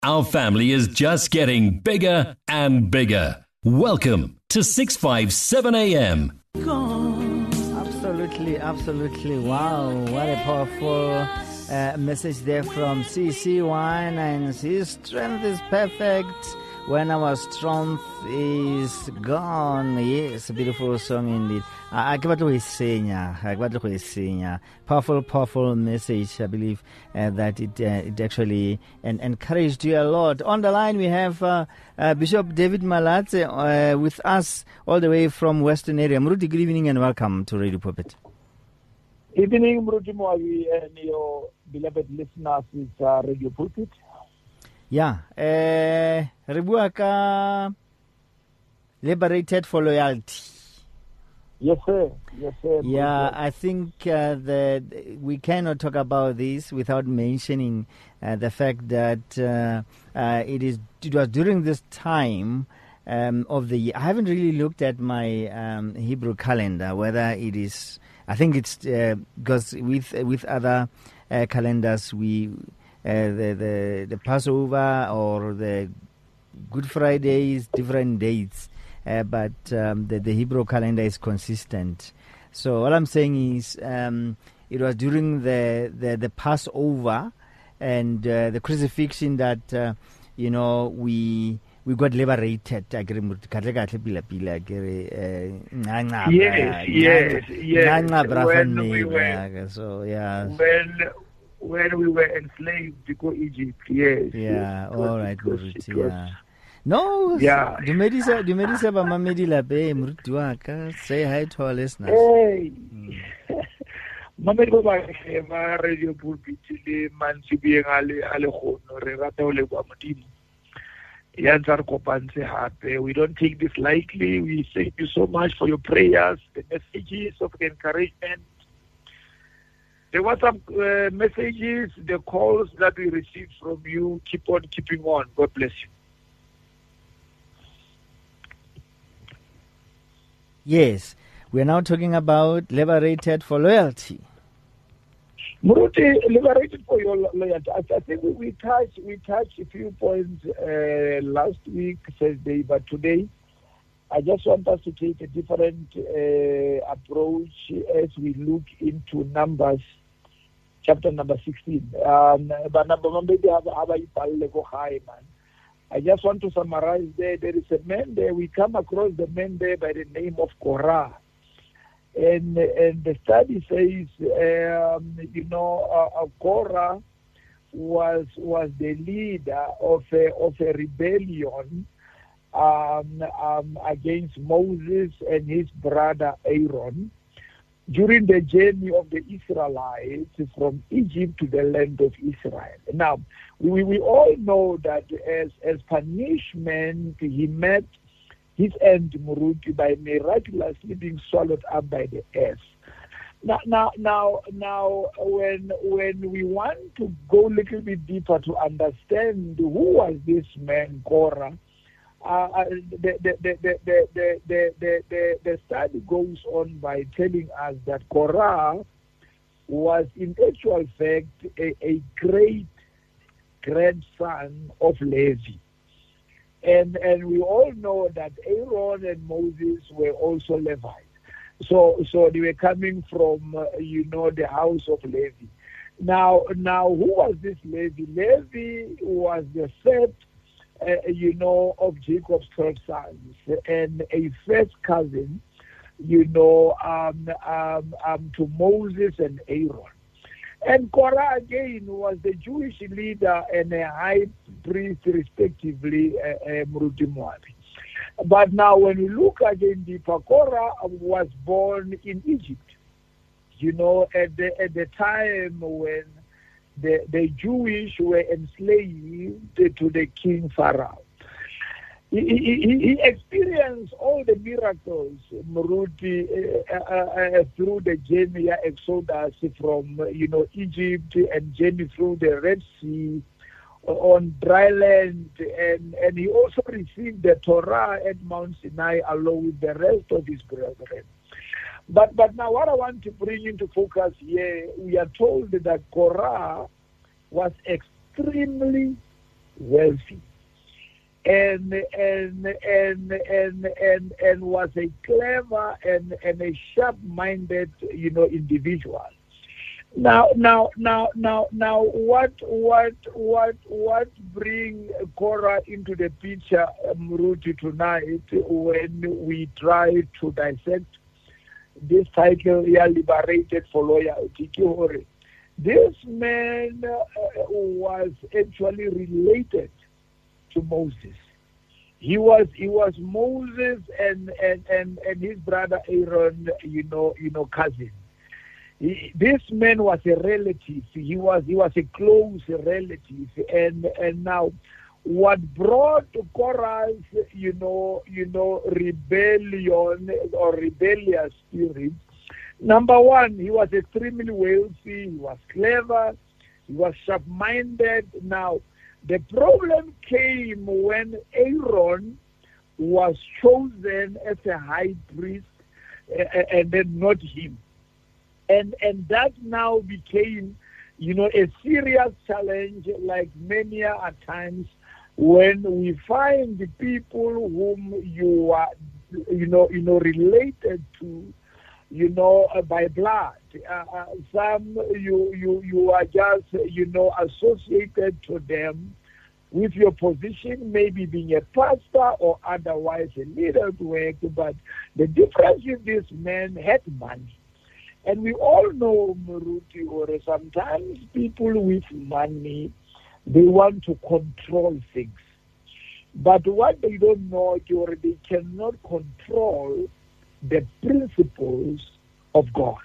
Our family is just getting bigger and bigger. Welcome to 657 AM. Absolutely, absolutely. Wow, what a powerful message there from CC19. Strength is perfect when our strength is gone. Yes, a beautiful song indeed. Powerful message. I believe that it actually encouraged you a lot. On the line we have Bishop David Malatse with us all the way from Western area. Muruti, good evening and welcome to Radio Pulpit. Evening, Muruti Mwawi and your beloved listeners with Radio Pulpit. Yeah, Rebuaka Liberated for Loyalty. Yes, sir. Yes, sir. Yeah, I think that we cannot talk about this without mentioning the fact that it was during this time of the year. I haven't really looked at my Hebrew calendar, whether it is. I think it's because with other calendars we. The Passover or the Good Friday is different dates, but the Hebrew calendar is consistent. So all I'm saying is it was during the Passover and the crucifixion that we got liberated. Yes. So yeah. When we were enslaved to go Egypt, yes. Yeah, all right, Muruti, yeah. No, yeah. Dumedisa ba mamedi lape Muruti wa ka. Say hi to our listeners. Hey. Mamedi ba ba Radio Pulpit le mantsibieng ale khono re rata o le kwa modimo. Ya ntsa kopantse hape. We don't take this lightly. We thank you so much for your prayers, the messages of encouragement. The WhatsApp messages, the calls that we receive from you, keep on keeping on. God bless you. Yes, we are now talking about liberated for loyalty. Muruti, liberated for your loyalty. I think we touched a few points last week, Thursday, but today I just want us to take a different approach as we look into Numbers. Chapter number 16. I just want to summarize there. There is a man there. We come across the man there by the name of Korah. And the study says, Korah was the leader of a rebellion against Moses and his brother Aaron during the journey of the Israelites from Egypt to the land of Israel. Now, we all know that as punishment, he met his end, Muruti, by miraculously being swallowed up by the earth. Now, when we want to go a little bit deeper to understand who was this man, Korah, the study goes on by telling us that Korah was in actual fact a great grandson of Levi. And we all know that Aaron and Moses were also Levites. So they were coming from, the house of Levi. Now, who was this Levi? Levi was the third of Jacob's 12 sons, and a first cousin, to Moses and Aaron. And Korah again was the Jewish leader and a high priest, respectively, Muruti Mwabi. But now when we look again deeper, Korah was born in Egypt, at the time when the Jewish were enslaved to the king Pharaoh. He experienced all the miracles, Muruti, through the journey Exodus from Egypt and journey through the Red Sea on dry land, and he also received the Torah at Mount Sinai along with the rest of his brethren. But now what I want to bring into focus here, we are told that Korah was extremely wealthy, and was a clever and a sharp-minded, individual. Now, what bring Korah into the picture, Muruti, tonight when we try to dissect this title, Liberated for Loyalty? This man was actually related to Moses. He was Moses and his brother Aaron, cousin. This man was a relative. He was a close relative, and now what brought Korah's rebellion or rebellious spirit? Number one, he was extremely wealthy. He was clever. He was sharp-minded. Now, the problem came when Aaron was chosen as a high priest, and then not him. And that now became, a serious challenge, like many a times when we find the people whom you are, related to, by blood. Some you are just, associated to them with your position, maybe being a pastor or otherwise a leader to work. But the difference is this man had money. And we all know, Muruti, or sometimes people with money, they want to control things. But what they don't know, or they cannot control the principles of God.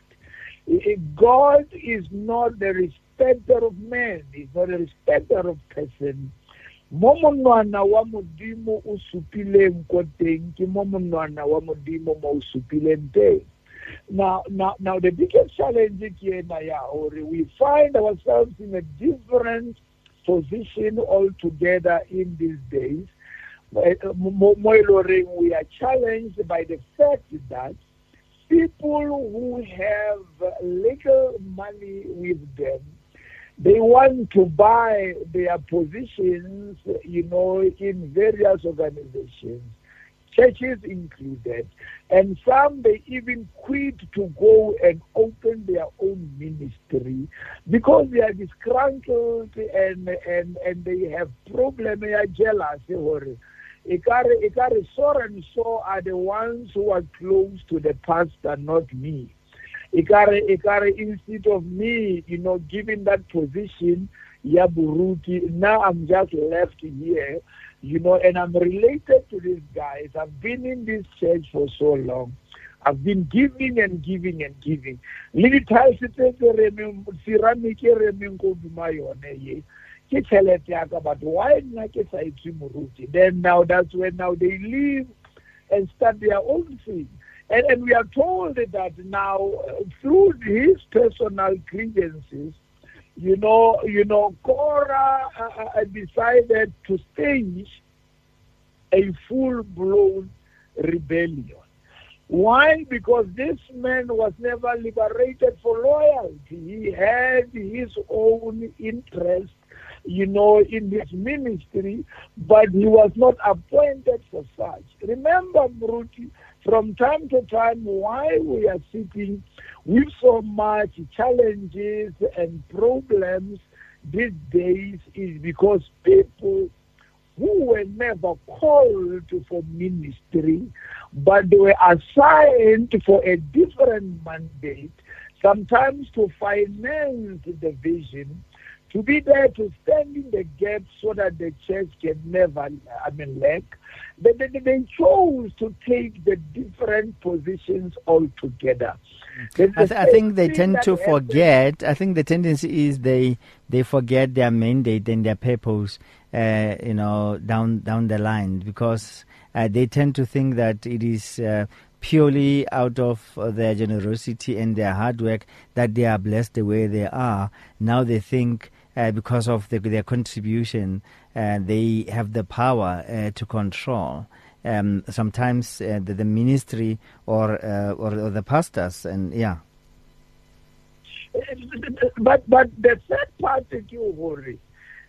God is not the respecter of men. He's not a respecter of person. Momonwana wa modimo usupile nkoteng ki momonwana wa modimo mo usupile nte. Now, the biggest challenge here, we find ourselves in a different position altogether in these days. We are challenged by the fact that people who have little money with them, they want to buy their positions, in various organizations, churches included, and some they even quit to go and open their own ministry because they are disgruntled and they have problem, they are jealous. Ikari, so and so are the ones who are close to the pastor, not me. Ikari, instead of me, giving that position, Yaburuti, now I'm just left here. And I'm related to these guys. I've been in this church for so long. I've been giving and giving and giving. But why not? Then now that's when now they leave and start their own thing. And we are told that now through his personal grievances, Korah decided to stage a full-blown rebellion. Why? Because this man was never liberated for loyalty. He had his own interest, in his ministry, but he was not appointed for such. Remember, Muruti, from time to time, why we are sitting with so much challenges and problems these days is because people who were never called for ministry, but they were assigned for a different mandate, sometimes to finance the vision, to be there to stand in the gap so that the church can never, lack. But they chose to take the different positions altogether. I think they tend to forget. I think the tendency is they forget their mandate and their purpose, down the line, because they tend to think that it is purely out of their generosity and their hard work that they are blessed the way they are. Now they think because of their contribution, they have the power to control. Sometimes the ministry or the pastors, and yeah. But the third part that you worry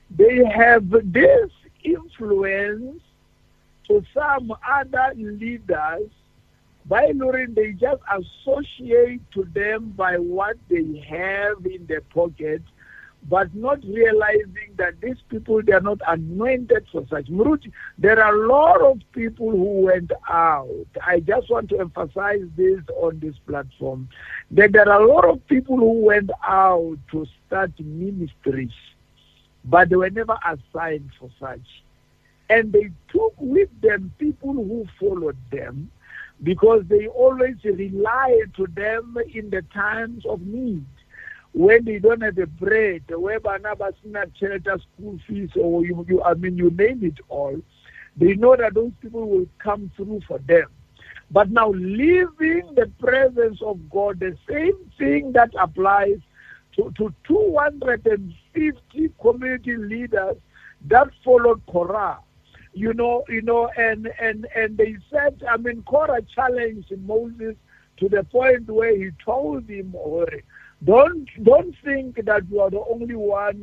they have this influence to some other leaders by Lauren, they just associate to them by what they have in their pocket, but not realizing that these people, they are not anointed for such. Muruti, there are a lot of people who went out. I just want to emphasize this on this platform, that there are a lot of people who went out to start ministries, but they were never assigned for such. And they took with them people who followed them, because they always rely to them in the times of need. When they don't have the bread, where Barnabas not shelter, school fees, or you name it all, they know that those people will come through for them. But now, leaving the presence of God, the same thing that applies to 250 community leaders that followed Korah. And they said, Korah challenged Moses to the point where he told him, don't think that you are the only one,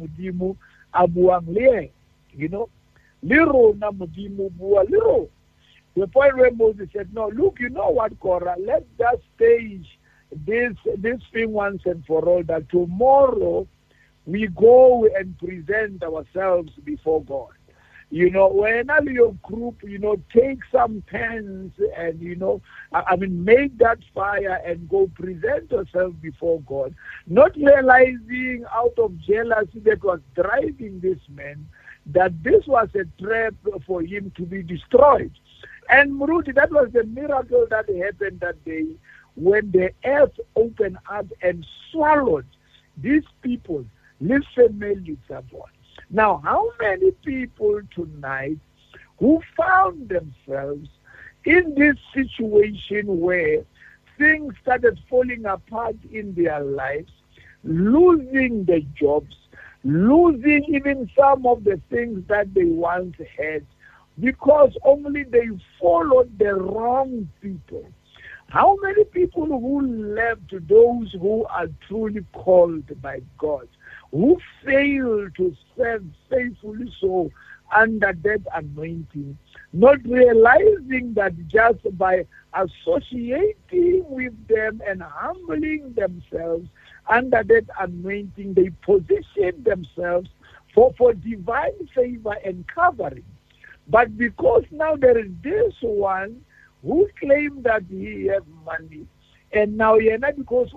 the point where Moses said, no, look, you know what, Korah, let's just stage this thing once and for all, that tomorrow we go and present ourselves before God. When your group, take some pens and, make that fire and go present yourself before God, not realizing out of jealousy that was driving this man, that this was a trap for him to be destroyed. And Muruti, that was the miracle that happened that day when the earth opened up and swallowed these people. Listen, now, how many people tonight who found themselves in this situation where things started falling apart in their lives, losing their jobs, losing even some of the things that they once had, because only they followed the wrong people? How many people who left those who are truly called by God, who fail to serve faithfully so under that anointing, not realizing that just by associating with them and humbling themselves under that anointing, they position themselves for divine favor and covering. But because now there is this one who claimed that he has money, and now because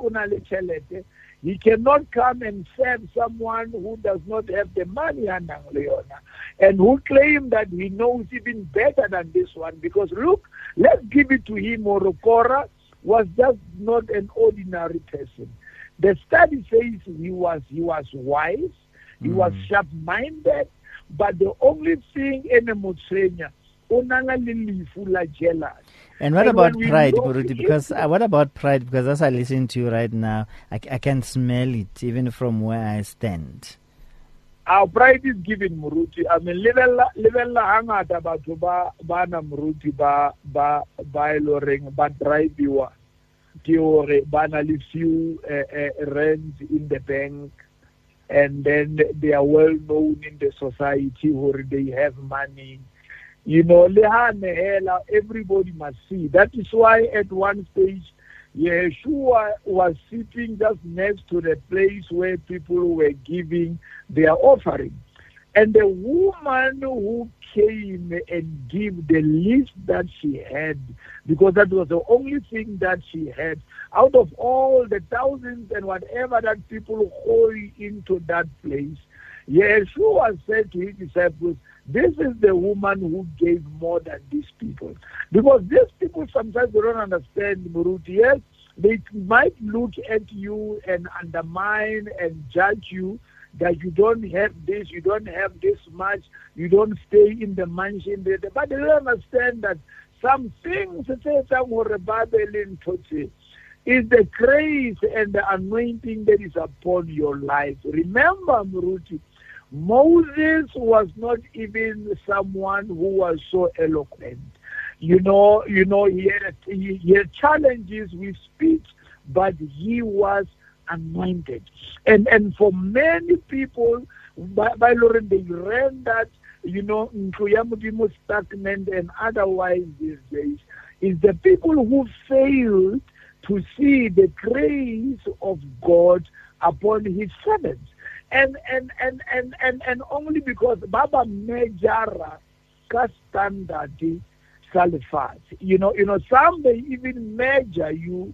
he cannot come and serve someone who does not have the money, and who claim that he knows even better than this one, because look, let's give it to him. Korah was just not an ordinary person. The study says he was wise, he was sharp-minded, but the only thing in a Mutsenya, and what about pride, Muruti? Because what about pride? Because as I listen to you right now, I can smell it even from where I stand. Our pride is given, Muruti. Level hangata ba na Muruti ba loreng ba drive you theory ba na le few rent in the bank, and then they are well known in the society where they have money. Everybody must see. That is why at one stage, Yeshua was sitting just next to the place where people were giving their offering. And the woman who came and gave the least that she had, because that was the only thing that she had, out of all the thousands and whatever that people hold into that place, Yeshua said to his disciples, this is the woman who gave more than these people. Because these people sometimes they don't understand, Muruti. Yes, they might look at you and undermine and judge you that you don't have this, you don't have this much, you don't stay in the mansion. But they don't understand that some things is the grace and the anointing that is upon your life. Remember, Muruti, Moses was not even someone who was so eloquent. He had challenges with speech, but he was anointed. And for many people, by Lauren, they rendered, Nkuyamudimo stagnant and otherwise these days, is the people who failed to see the grace of God upon his servants. And only because Baba Mejara ka standard salifat. Some they even measure you,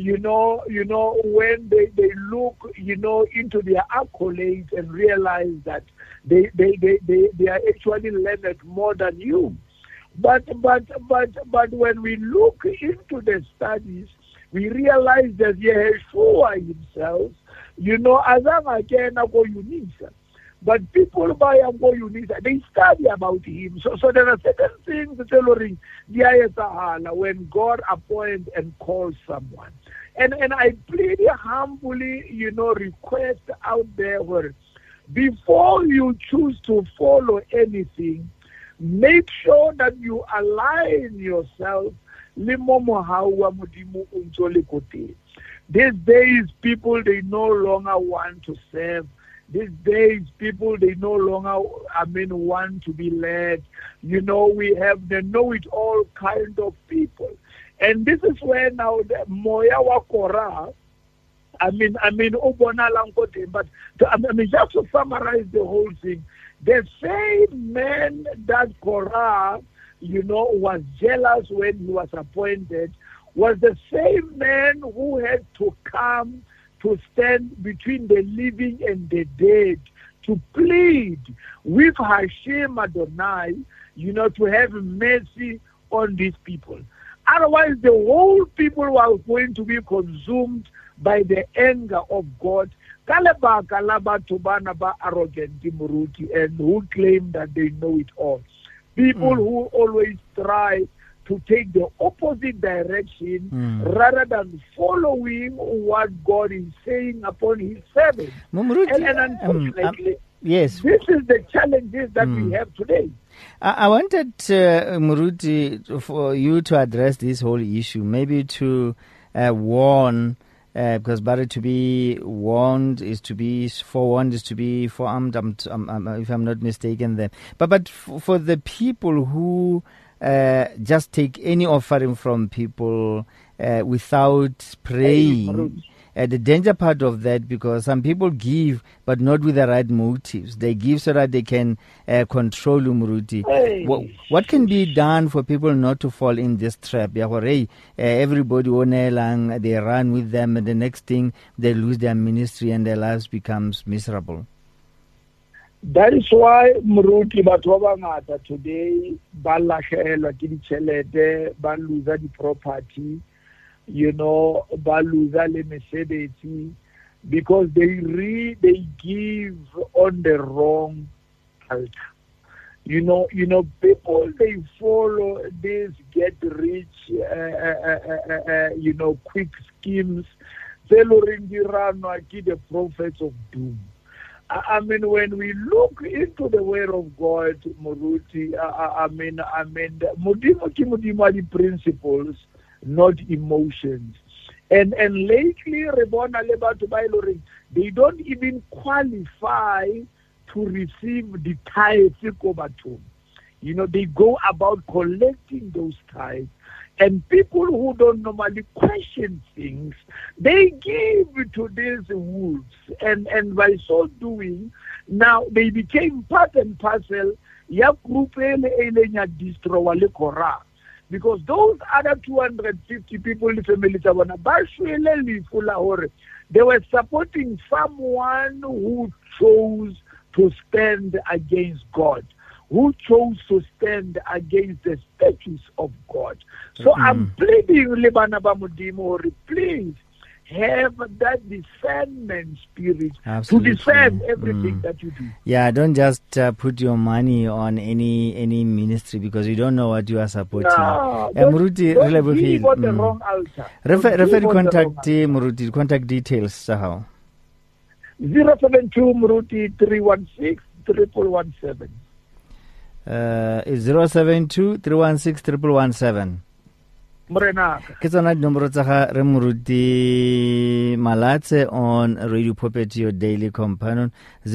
when they look, into their accolades and realize that they are actually learned more than you. But when we look into the studies, we realize that Yeshua himself, azanga again go Unisa. But people by Ambo Unisa, they study about him. So there are certain things when God appoints and calls someone. And I pretty humbly, request out there where before you choose to follow anything, make sure that you align yourself. These days, people, they no longer want to serve. These days, people, they no longer, want to be led. We have the know-it-all kind of people. And this is where now the Moya Wakora, Obona Lankote, but just to summarize the whole thing, the same man that Korah, was jealous when he was appointed, was the same man who had to come to stand between the living and the dead to plead with Hashem Adonai, to have mercy on these people. Otherwise, the whole people were going to be consumed by the anger of God. Kalaba Tobanaba arrogant Muruti, and who claim that they know it all. People who always try to take the opposite direction rather than following what God is saying upon his servants. And unfortunately, yes, this is the challenges that we have today. I wanted, Muruti, for you to address this whole issue, maybe to warn, because better to be warned is to be forewarned, is to be forearmed, if I'm not mistaken there. But for the people who just take any offering from people without praying, the danger part of that, because some people give but not with the right motives. They give so that they can control Umuruti. What can be done for people not to fall in this trap? Everybody they run with them, and the next thing they lose their ministry and their lives becomes miserable. That is why Muruti Batwabangata today balahela kinchelede baluza the property, baluza le mesebeti, because they give on the wrong altar. People, they follow these get rich quick schemes. The prophets of doom. When we look into the word of God, Muruti, Mudimo principles, not emotions. And lately, they don't even qualify to receive the tithes. They go about collecting those tithes. And people who don't normally question things, they give to these wolves. And by so doing, now they became part and parcel. Because those other 250 people in the family, they were supporting someone who chose to stand against God, who chose to stand against the statutes of God. So I'm pleading, Lebanaba Mudimo, please have that discernment spirit. Absolutely. To discern everything that you do. Yeah, don't just put your money on any ministry, because you don't know what you are supporting. No, don't give on the wrong altar. Refer Muruti, contact details. How? 072 Muruti 316 1117. Is 072 316 1117. Morenaka. Ke tsona dinomoro tsa ga re moruti Malatse on Radio Pulpit, your daily companion,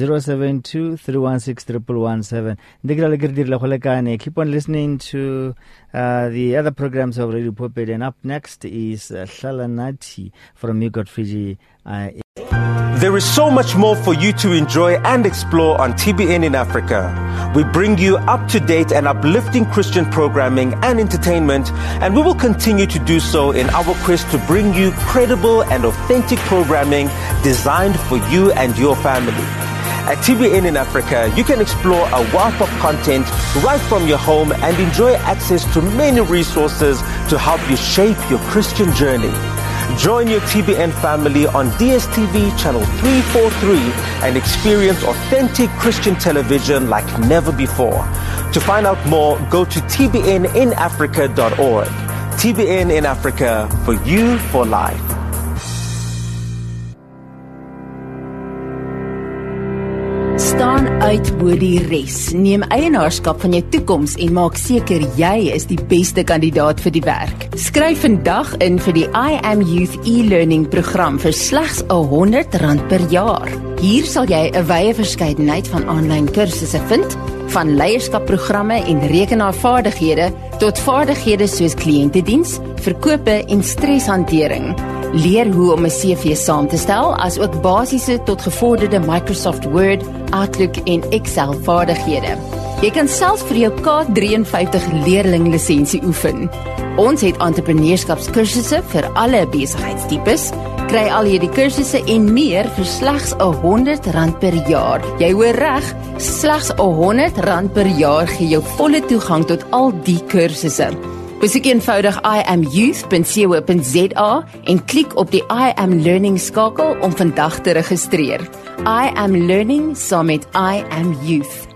072-316-1117. Keep on listening to the other programs of Radio Pulpit, and up next is Shalanati from Migot Fiji. There is so much more for you to enjoy and explore on TBN in Africa. We bring you up-to-date and uplifting Christian programming and entertainment, and we will continue to do so in our quest to bring you credible and authentic programming designed for you and your family. At TBN in Africa, you can explore a wealth of content right from your home and enjoy access to many resources to help you shape your Christian journey. Join your TBN family on DSTV channel 343 and experience authentic Christian television like never before. To find out more, go to tbninafrica.org. TBN in Africa, for you for life. Staan uit bo die res. Neem eienaarskap van jou toekoms en maak seker jy is die beste kandidaat vir die werk. Skryf vandag in vir die I Am Youth e-learning program vir slegs R100 per jaar. Hier sal jy 'n wye verskeidenheid van aanlyn kursusse vind, van leierskapprogramme en rekenaarvaardighede tot vaardighede soos kliëntediens, verkope en streshantering. Leer hoe om 'n CV saam te stel, as ook basiese tot gevorderde Microsoft Word, Outlook en Excel vaardighede. Jy kan selfs vir jou K53 leerling lisensie oefen. Ons het entrepreneurskapskursusse vir alle besigheidstipes. Kry al hierdie kursusse en meer vir slegs R100 per jaar. Jy hoor reg, slegs R100 per jaar gee jou volle toegang tot al die kursusse. Besoek eenvoudig iamyouth.co.za en klik op die I Am Learning skakel om vandag te registreer. I Am Learning saam met I Am Youth.